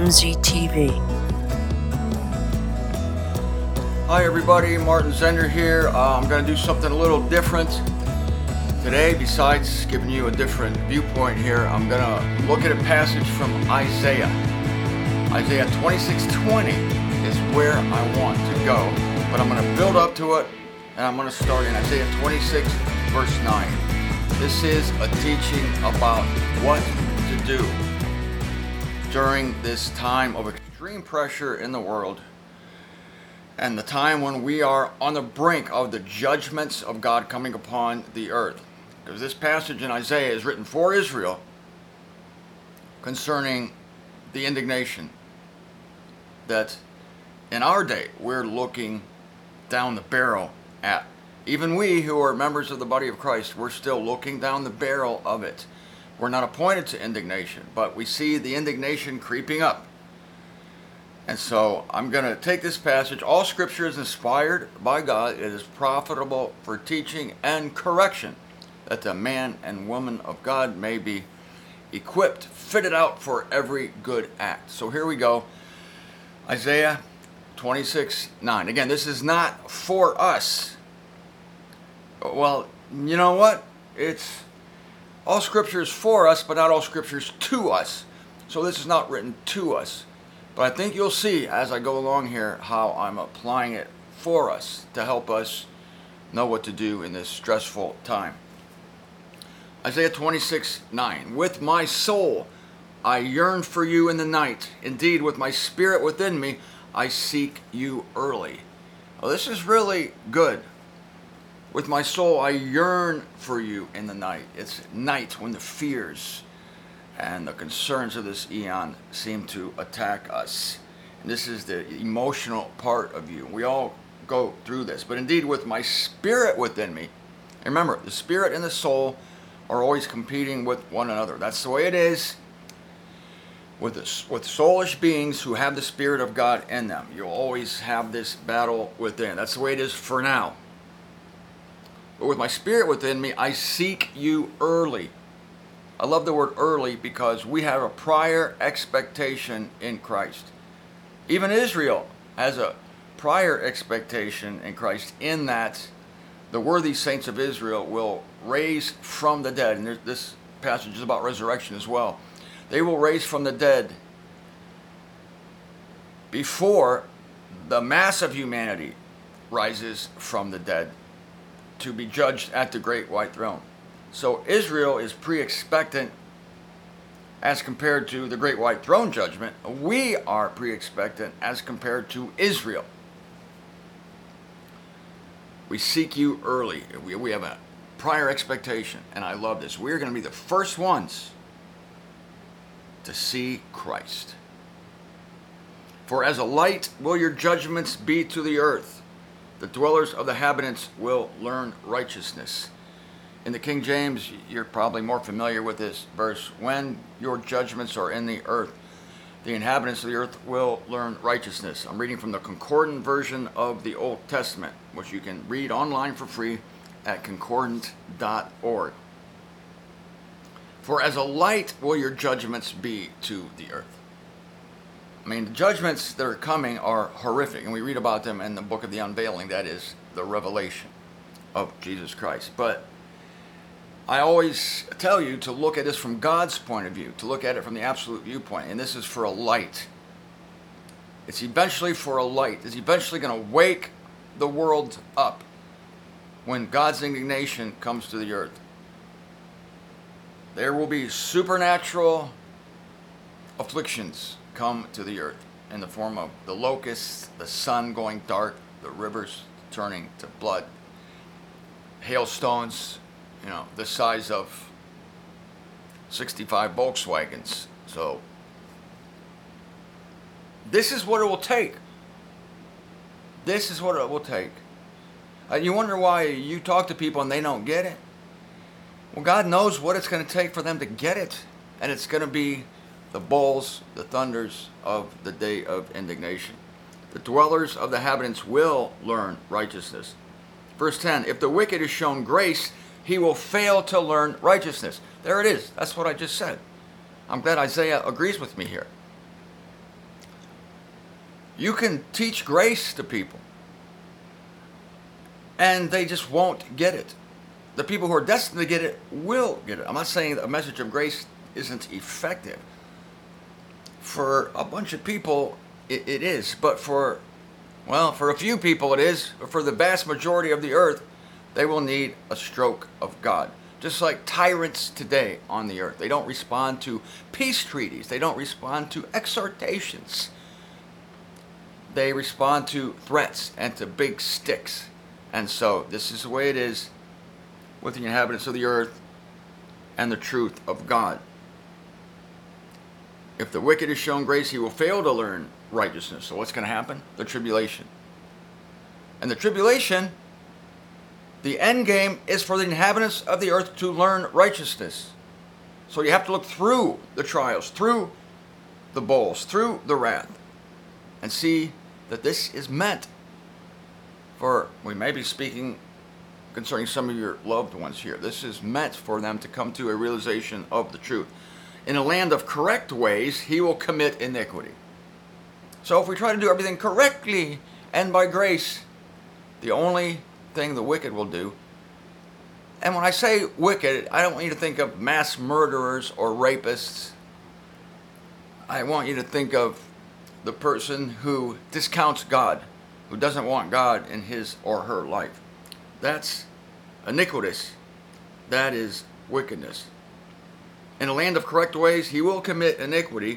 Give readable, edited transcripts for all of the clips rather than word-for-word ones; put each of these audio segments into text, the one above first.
MZTV. Hi everybody, Martin Zender here. I'm going to do something a little different today. Besides giving you a different viewpoint here, I'm going to look at a passage from Isaiah. Isaiah 26:20 is where I want to go, but I'm going to build up to it, and I'm going to start in Isaiah 26 verse 9. This is a teaching about what to do during this time of extreme pressure in the world, and the time when we are on the brink of the judgments of God coming upon the earth. Because this passage in Isaiah is written for Israel concerning the indignation that in our day we're looking down the barrel at. Even we who are members of the body of Christ, we're still looking down the barrel of it. We're not appointed to indignation, but we see the indignation creeping up. And so I'm going to take this passage. All scripture is inspired by God. It is profitable for teaching and correction, that the man and woman of God may be equipped, fitted out for every good act. So here we go. Isaiah 26:9. Again, this is not for us. Well, you know what? It's all scripture is for us, but not all scripture is to us. So this is not written to us. But I think you'll see as I go along here how I'm applying it for us to help us know what to do in this stressful time. Isaiah 26:9. With my soul I yearn for you in the night. Indeed, with my spirit within me, I seek you early. Well, this is really good. With my soul I yearn for you in the night. It's night when the fears and the concerns of this eon seem to attack us. And this is the emotional part of you. We all go through this. But indeed, with my spirit within me, and remember, the spirit and the soul are always competing with one another. That's the way it is with soulish beings who have the Spirit of God in them. You'll always have this battle within. That's the way it is for now. But with my spirit within me, I seek you early. I love the word early because we have a prior expectation in Christ. Even Israel has a prior expectation in Christ, in that the worthy saints of Israel will raise from the dead. And this passage is about resurrection as well. They will raise from the dead before the mass of humanity rises from the dead to be judged at the great white throne. So Israel is pre-expectant as compared to the great white throne judgment. We are pre-expectant as compared to Israel. We seek you early. We have a prior expectation, and I love this. We're going to be the first ones to see Christ. For as a light will your judgments be to the earth. The dwellers of the inhabitants will learn righteousness. In the King James, you're probably more familiar with this verse. When your judgments are in the earth, the inhabitants of the earth will learn righteousness. I'm reading from the Concordant version of the Old Testament, which you can read online for free at concordant.org. For as a light will your judgments be to the earth. I mean, the judgments that are coming are horrific, and we read about them in the book of the unveiling, that is the revelation of Jesus Christ. But I always tell you to look at this from God's point of view, to look at it from the absolute viewpoint, and this is for a light. It's eventually for a light. It's eventually going to wake the world up when God's indignation comes to the earth. There will be supernatural afflictions come to the earth in the form of the locusts, the sun going dark, the rivers turning to blood, hailstones, the size of 65 Volkswagens. So this is what it will take. This is what it will take. You wonder why you talk to people and they don't get it? Well, God knows what it's going to take for them to get it. And it's going to be the bowls, the thunders of the day of indignation. The dwellers of the inhabitants will learn righteousness. Verse 10, if the wicked is shown grace, he will fail to learn righteousness. There it is. That's what I just said. I'm glad Isaiah agrees with me here. You can teach grace to people, and they just won't get it. The people who are destined to get it will get it. I'm not saying that a message of grace isn't effective. For a bunch of people, it is. But for a few people it is. But for the vast majority of the earth, they will need a stroke of God. Just like tyrants today on the earth. They don't respond to peace treaties. They don't respond to exhortations. They respond to threats and to big sticks. And so this is the way it is with the inhabitants of the earth and the truth of God. If the wicked is shown grace, he will fail to learn righteousness. So what's going to happen? The tribulation. And the tribulation, the end game is for the inhabitants of the earth to learn righteousness. So you have to look through the trials, through the bowls, through the wrath, and see that this is meant for, we may be speaking concerning some of your loved ones here. This is meant for them to come to a realization of the truth. In a land of correct ways, he will commit iniquity. So if we try to do everything correctly and by grace, the only thing the wicked will do, and when I say wicked, I don't want you to think of mass murderers or rapists. I want you to think of the person who discounts God, who doesn't want God in his or her life. That's iniquitous. That is wickedness. In a land of correct ways, he will commit iniquity,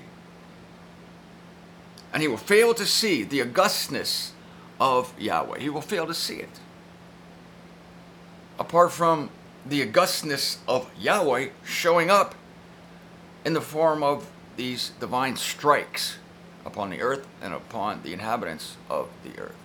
and he will fail to see the augustness of Yahweh. He will fail to see it. Apart from the augustness of Yahweh showing up in the form of these divine strikes upon the earth and upon the inhabitants of the earth.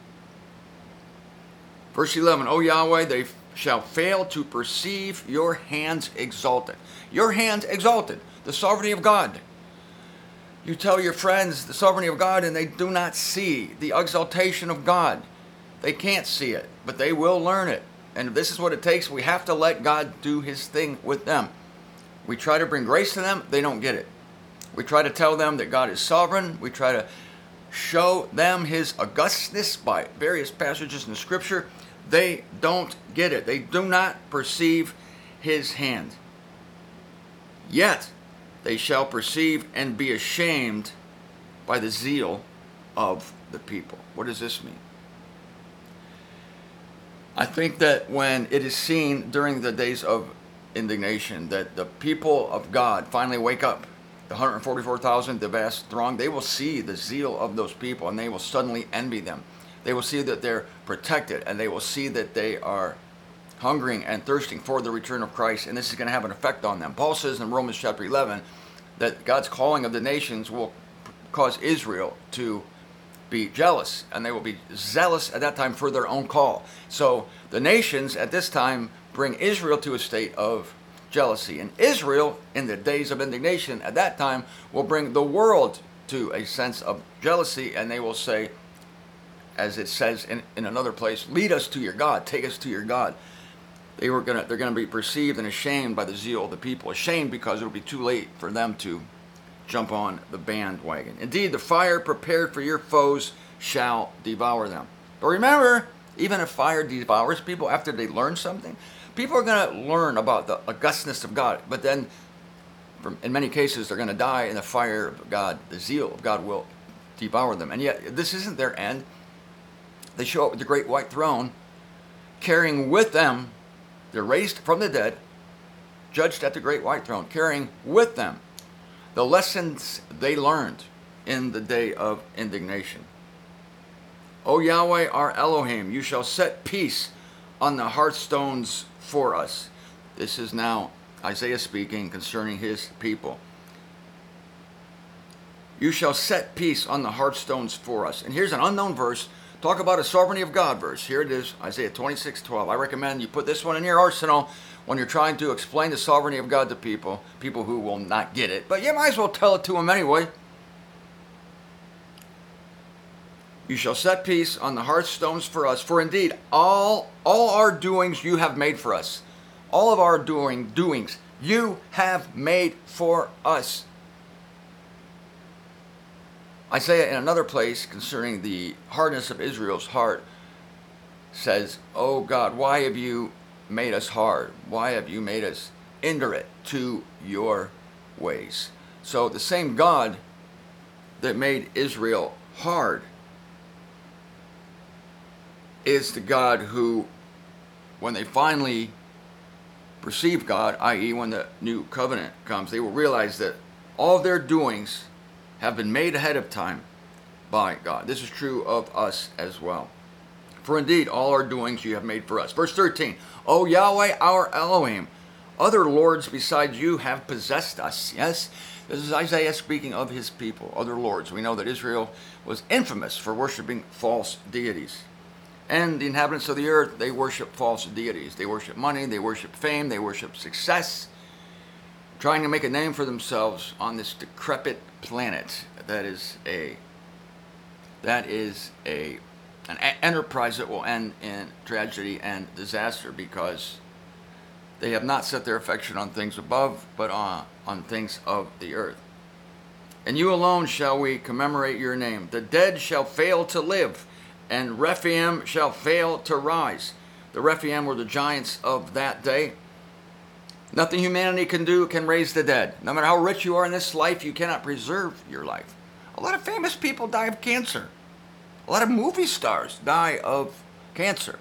Verse 11, O Yahweh, they shall fail to perceive your hands exalted. Your hands exalted, the sovereignty of God. You tell your friends the sovereignty of God and they do not see the exaltation of God. They can't see it, but they will learn it. And if this is what it takes, we have to let God do his thing with them. We try to bring grace to them, they don't get it. We try to tell them that God is sovereign. We try to show them his augustness by various passages in Scripture. They don't get it. They do not perceive his hand. Yet they shall perceive and be ashamed by the zeal of the people. What does this mean? I think that when it is seen during the days of indignation that the people of God finally wake up, the 144,000, the vast throng, they will see the zeal of those people and they will suddenly envy them. They will see that they're protected and they will see that they are hungering and thirsting for the return of Christ, and this is going to have an effect on them. Paul says in Romans chapter 11 that God's calling of the nations will cause Israel to be jealous, and they will be zealous at that time for their own call. So the nations at this time bring Israel to a state of jealousy, and Israel in the days of indignation at that time will bring the world to a sense of jealousy, and they will say, as it says in another place, lead us to your God, take us to your God. They're going to be perceived and ashamed by the zeal of the people. Ashamed because it'll be too late for them to jump on the bandwagon. Indeed, the fire prepared for your foes shall devour them. But remember, even if fire devours people after they learn something, people are going to learn about the augustness of God. But then, in many cases, they're going to die in the fire of God. The zeal of God will devour them. And yet, this isn't their end. They show up with the great white throne, carrying with them, they're raised from the dead, judged at the great white throne, carrying with them the lessons they learned in the day of indignation. O Yahweh, our Elohim, you shall set peace on the hearthstones for us. This is now Isaiah speaking concerning his people. You shall set peace on the hearthstones for us. And here's an unknown verse. Talk about a sovereignty of God verse. Here it is, Isaiah 26:12. I recommend you put this one in your arsenal when you're trying to explain the sovereignty of God to people who will not get it. But you might as well tell it to them anyway. You shall set peace on the hearthstones for us. For indeed, all our doings you have made for us. All of our doings you have made for us. Isaiah in another place concerning the hardness of Israel's heart says, "Oh God, why have you made us hard? Why have you made us indolent to your ways?" So the same God that made Israel hard is the God who, when they finally perceive God, i.e. when the new covenant comes, they will realize that all their doings have been made ahead of time by God. This is true of us as well. For indeed, all our doings you have made for us. Verse 13, O Yahweh, our Elohim, other lords besides you have possessed us. Yes, this is Isaiah speaking of his people, other lords. We know that Israel was infamous for worshiping false deities. And the inhabitants of the earth, they worship false deities. They worship money, they worship fame, they worship success, trying to make a name for themselves on this decrepit planet. That is an enterprise that will end in tragedy and disaster, because they have not set their affection on things above, but on things of the earth. And you alone shall we commemorate your name. The dead shall fail to live, and Rephaim shall fail to rise. The Rephaim were the giants of that day. Nothing humanity can do can raise the dead. No matter how rich you are in this life, you cannot preserve your life. A lot of famous people die of cancer. A lot of movie stars die of cancer.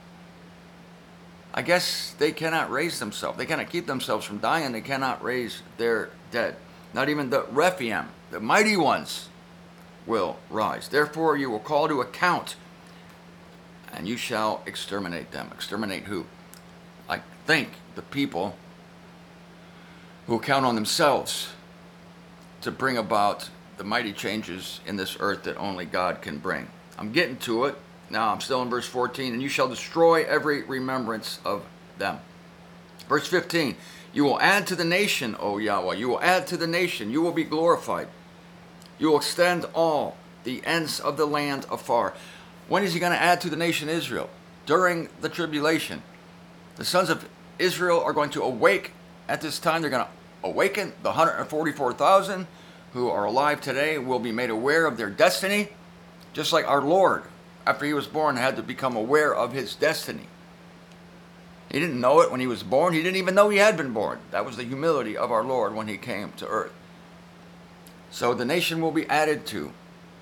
I guess they cannot raise themselves. They cannot keep themselves from dying. They cannot raise their dead. Not even the Rephaim, the mighty ones, will rise. Therefore you will call to account, and you shall exterminate them. Exterminate who? I think the people who count on themselves to bring about the mighty changes in this earth that only God can bring. I'm getting to it. Now I'm still in verse 14. And you shall destroy every remembrance of them. Verse 15. You will add to the nation, O Yahweh. You will add to the nation. You will be glorified. You will extend all the ends of the land afar. When is he going to add to the nation Israel? During the tribulation. The sons of Israel are going to awake at this time. They're going to awaken. The 144,000 who are alive today will be made aware of their destiny, just like our Lord, after he was born, had to become aware of his destiny. He didn't know it when he was born. He didn't even know he had been born. That was the humility of our Lord when he came to earth. So the nation will be added to.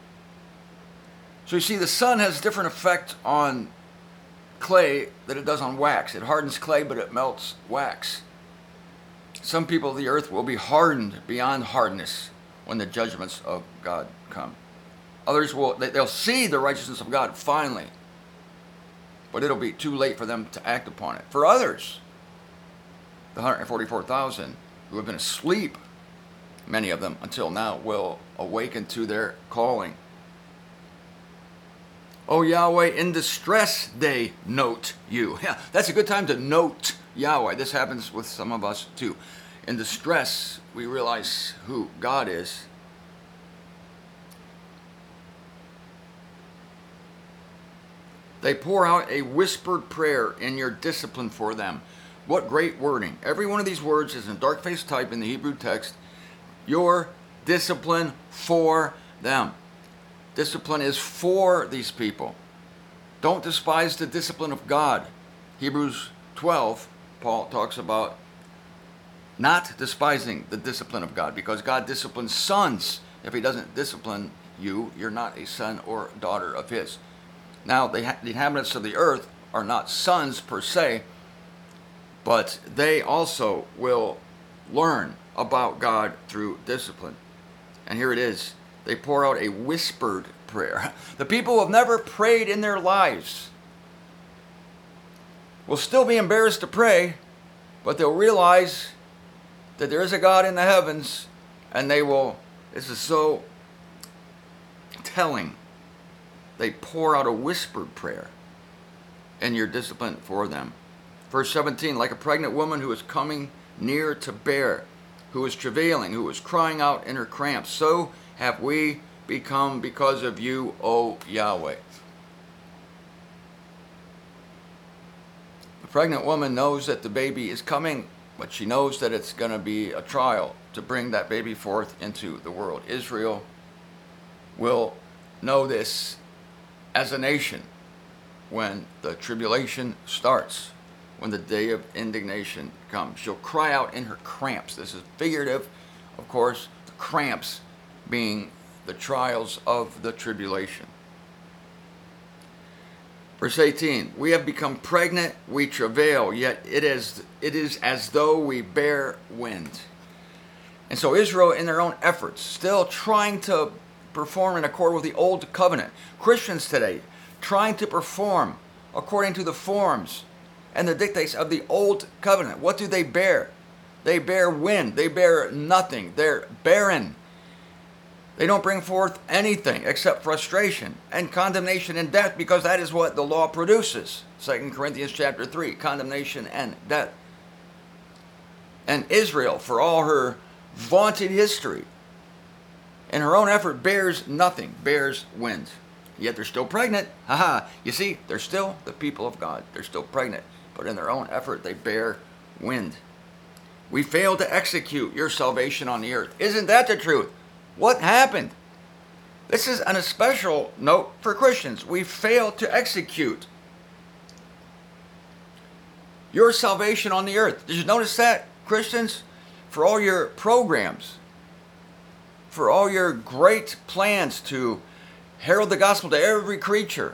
So you see, the sun has a different effect on clay than it does on wax. It hardens clay, but it melts wax. Some people of the earth will be hardened beyond hardness when the judgments of God come. Others they'll see the righteousness of God finally, but it'll be too late for them to act upon it. For others, the 144,000 who have been asleep, many of them until now, will awaken to their calling. O Yahweh, in distress they note you. Yeah, that's a good time to note Yahweh. This happens with some of us too. In distress, we realize who God is. They pour out a whispered prayer in your discipline for them. What great wording. Every one of these words is in dark-faced type in the Hebrew text. Your discipline for them. Discipline is for these people. Don't despise the discipline of God. Hebrews 12, Paul talks about not despising the discipline of God, because God disciplines sons. If he doesn't discipline you, you're not a son or daughter of his. Now, the inhabitants of the earth are not sons per se, but they also will learn about God through discipline. And here it is. They pour out a whispered prayer. The people who have never prayed in their lives will still be embarrassed to pray, but they'll realize that there is a God in the heavens, and they will, this is so telling, they pour out a whispered prayer in your discipline for them. Verse 17, like a pregnant woman who is coming near to bear, who is travailing, who is crying out in her cramps, so have we become because of you, O Yahweh. The pregnant woman knows that the baby is coming, but she knows that it's going to be a trial to bring that baby forth into the world. Israel will know this as a nation when the tribulation starts, when the day of indignation comes. She'll cry out in her cramps. This is figurative, of course, the cramps being the trials of the tribulation. Verse 18, we have become pregnant, we travail, yet it is as though we bear wind. And so Israel, in their own efforts, still trying to perform in accord with the old covenant. Christians today, trying to perform according to the forms and the dictates of the old covenant. What do they bear? They bear wind. They bear nothing. They're barren. They don't bring forth anything except frustration and condemnation and death, because that is what the law produces. 2 Corinthians chapter 3, condemnation and death. And Israel, for all her vaunted history, in her own effort bears nothing, bears wind. Yet they're still pregnant. You see, they're still the people of God. They're still pregnant. But in their own effort, they bear wind. We fail to execute your salvation on the earth. Isn't that the truth? What happened? This is on a special note for Christians. We fail to execute your salvation on the earth. Did you notice that, Christians? For all your programs, for all your great plans to herald the gospel to every creature,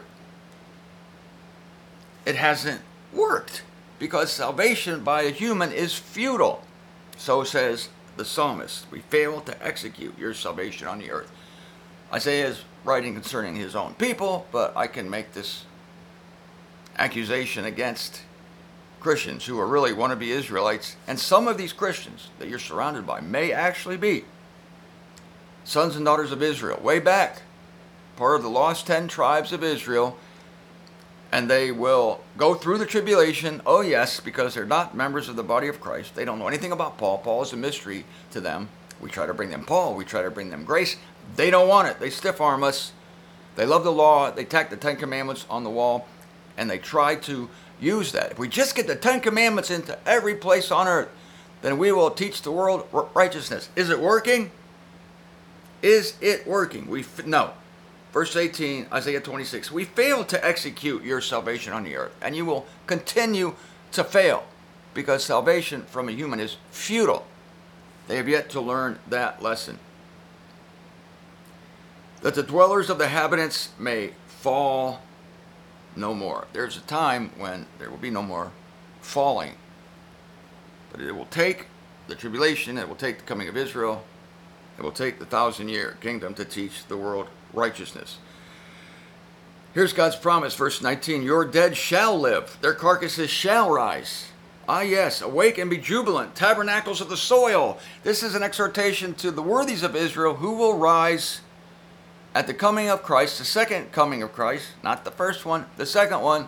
it hasn't worked, because salvation by a human is futile. So says the psalmist. We fail to execute your salvation on the earth. Isaiah is writing concerning his own people, but I can make this accusation against Christians who are really wannabe Israelites. And some of these Christians that you're surrounded by may actually be sons and daughters of Israel, way back, part of the lost 10 tribes of Israel. And they will go through the tribulation, oh yes, because they're not members of the body of Christ. They don't know anything about Paul. Paul is a mystery to them. We try to bring them Paul. We try to bring them grace. They don't want it. They stiff arm us. They love the law. They tack the 10 Commandments on the wall, and they try to use that. If we just get the 10 Commandments into every place on earth, then we will teach the world righteousness. Is it working? Is it working? No. Verse 18, Isaiah 26, we fail to execute your salvation on the earth, and you will continue to fail, because salvation from a human is futile. They have yet to learn that lesson. That the dwellers of the inhabitants may fall no more. There's a time when there will be no more falling. But it will take the tribulation, it will take the coming of Israel, it will take the 1,000-year kingdom to teach the world righteousness. Here's God's promise, verse 19. Your dead shall live, their carcasses shall rise. Ah, yes, awake and be jubilant, tabernacles of the soil. This is an exhortation to the worthies of Israel who will rise at the coming of Christ, the second coming of Christ, not the first one, the second one.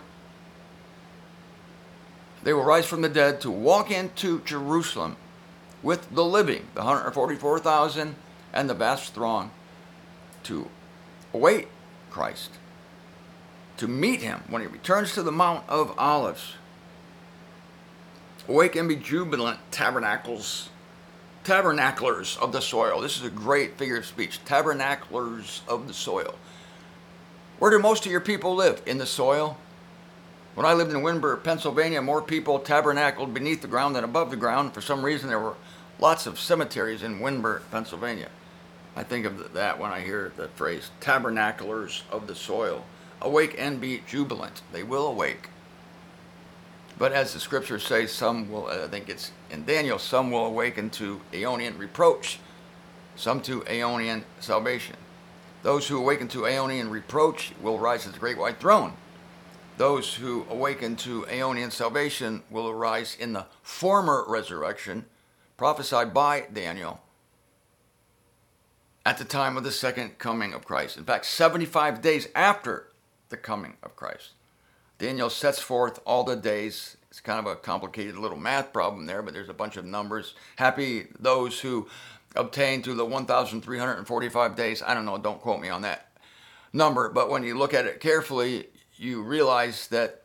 They will rise from the dead to walk into Jerusalem with the living, the 144,000 and the vast throng, to await Christ, to meet him when he returns to the Mount of Olives. Awake and be jubilant, tabernaclers of the soil. This is a great figure of speech. Tabernaclers of the soil. Where do most of your people live? In the soil? When I lived in Windber, Pennsylvania, more people tabernacled beneath the ground than above the ground. For some reason, there were lots of cemeteries in Windber, Pennsylvania. I think of that when I hear the phrase, tabernaclers of the soil. Awake and be jubilant. They will awake. But as the scriptures say, some will, I think it's in Daniel, some will awaken to Aeonian reproach, some to Aeonian salvation. Those who awaken to Aeonian reproach will rise at the great white throne. Those who awaken to Aeonian salvation will arise in the former resurrection, prophesied by Daniel, at the time of the second coming of Christ. In fact, 75 days after the coming of Christ. Daniel sets forth all the days. It's kind of a complicated little math problem there, but there's a bunch of numbers. Happy those who obtain through the 1,345 days. I don't know, don't quote me on that number, but when you look at it carefully, you realize that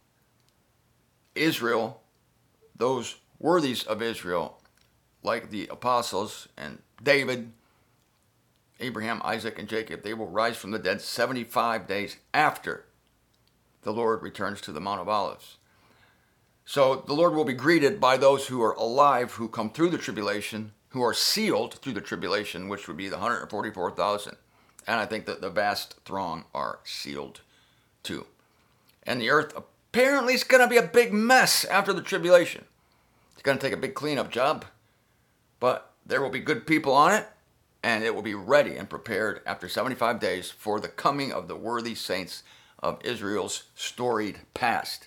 Israel, those worthies of Israel, like the apostles and David, Abraham, Isaac, and Jacob, they will rise from the dead 75 days after the Lord returns to the Mount of Olives. So the Lord will be greeted by those who are alive, who come through the tribulation, who are sealed through the tribulation, which would be the 144,000. And I think that the vast throng are sealed too. And the earth apparently is going to be a big mess after the tribulation. It's going to take a big cleanup job, but there will be good people on it, and it will be ready and prepared after 75 days for the coming of the worthy saints of Israel's storied past.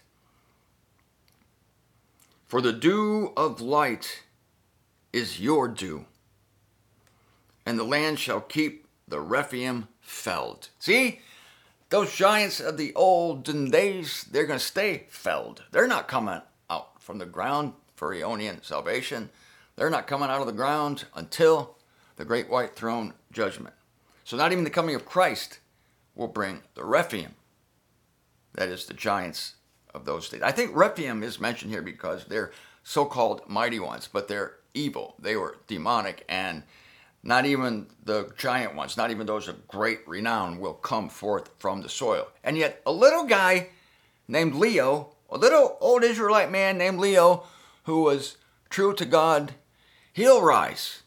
For the dew of light is your dew, and the land shall keep the Rephaim felled. See, those giants of the olden days, they're going to stay felled. They're not coming out from the ground for Aeonian salvation. They're not coming out of the ground until the great white throne judgment. So not even the coming of Christ will bring the Rephaim. That is the giants of those days. I think Rephaim is mentioned here because they're so-called mighty ones, but they're evil. They were demonic, and not even the giant ones, not even those of great renown, will come forth from the soil. And yet a little guy named Leo, a little old Israelite man named Leo, who was true to God, he'll rise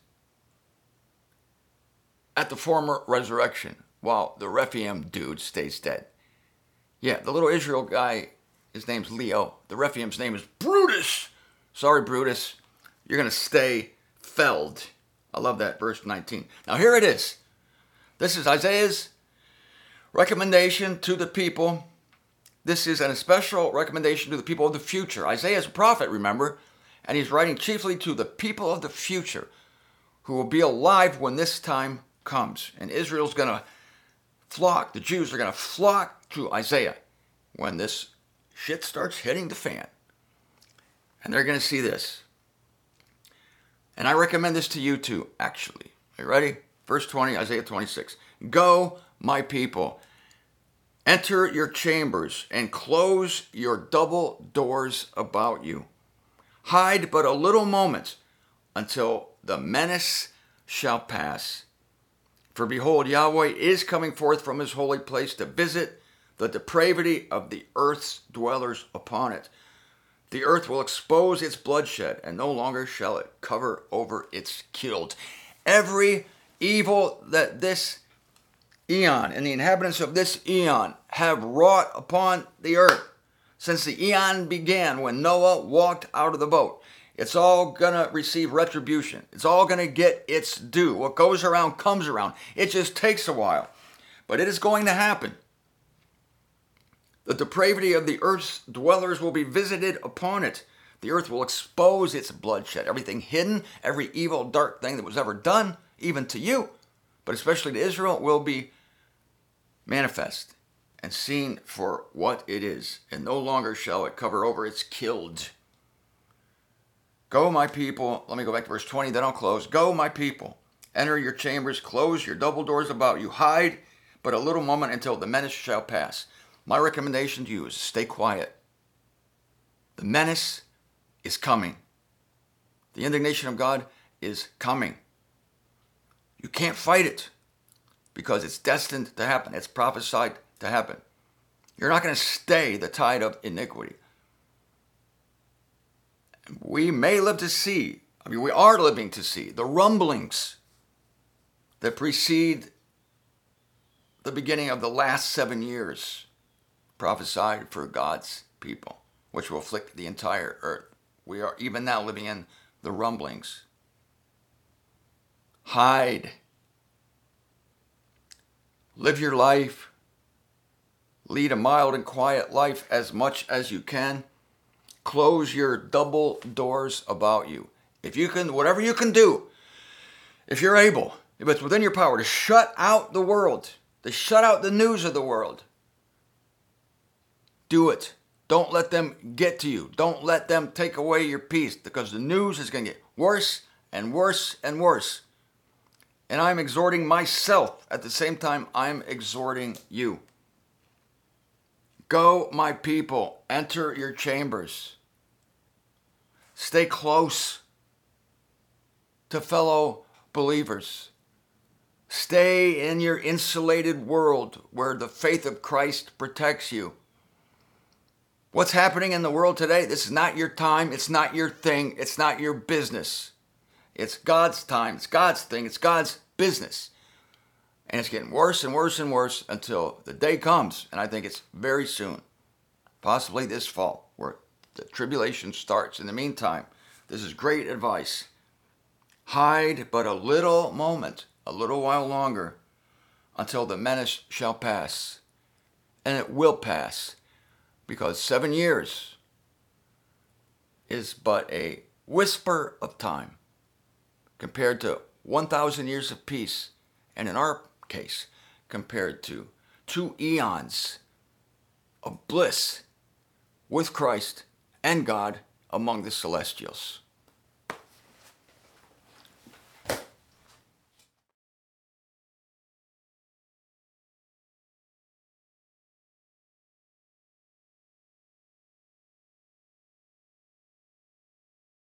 at the former resurrection while the Rephaim dude stays dead. Yeah, the little Israel guy, his name's Leo. The Rephaim's name is Brutus. Sorry, Brutus. You're going to stay felled. I love that, verse 19. Now here it is. This is Isaiah's recommendation to the people. This is an especial recommendation to the people of the future. Isaiah is a prophet, remember, and he's writing chiefly to the people of the future who will be alive when this time comes. And Israel's going to flock, the Jews are going to flock to Isaiah when this shit starts hitting the fan. And they're going to see this. And I recommend this to you too, actually. Are you ready? Verse 20, Isaiah 26. Go, my people, enter your chambers and close your double doors about you. Hide but a little moment until the menace shall pass. For behold, Yahweh is coming forth from his holy place to visit the depravity of the earth's dwellers upon it. The earth will expose its bloodshed, and no longer shall it cover over its killed. Every evil that this eon and the inhabitants of this eon have wrought upon the earth since the eon began when Noah walked out of the boat, it's all going to receive retribution. It's all going to get its due. What goes around comes around. It just takes a while, but it is going to happen. The depravity of the earth's dwellers will be visited upon it. The earth will expose its bloodshed. Everything hidden, every evil, dark thing that was ever done, even to you, but especially to Israel, will be manifest and seen for what it is. And no longer shall it cover over its killed. Go, my people. Let me go back to verse 20, then I'll close. Go, my people. Enter your chambers, close your double doors about you. Hide but a little moment until the menace shall pass. My recommendation to you is stay quiet. The menace is coming. The indignation of God is coming. You can't fight it because it's destined to happen. It's prophesied to happen. You're not going to stay the tide of iniquity. We may live to see, we are living to see the rumblings that precede the beginning of the last 7 years prophesied for God's people, which will afflict the entire earth. We are even now living in the rumblings. Hide. Live your life. Lead a mild and quiet life as much as you can. Close your double doors about you. If you can, whatever you can do, if you're able, if it's within your power to shut out the world, to shut out the news of the world, do it. Don't let them get to you. Don't let them take away your peace, because the news is going to get worse and worse and worse. And I'm exhorting myself at the same time I'm exhorting you. Go, my people, enter your chambers. Stay close to fellow believers. Stay in your insulated world where the faith of Christ protects you. What's happening in the world today, this is not your time, it's not your thing, it's not your business. It's God's time, it's God's thing, it's God's business. And it's getting worse and worse and worse until the day comes, and I think it's very soon, possibly this fall, where the tribulation starts. In the meantime, this is great advice. Hide but a little moment, a little while longer, until the menace shall pass. And it will pass, because 7 years is but a whisper of time compared to 1,000 years of peace, and in our case, compared to 2 eons of bliss with Christ and God among the celestials.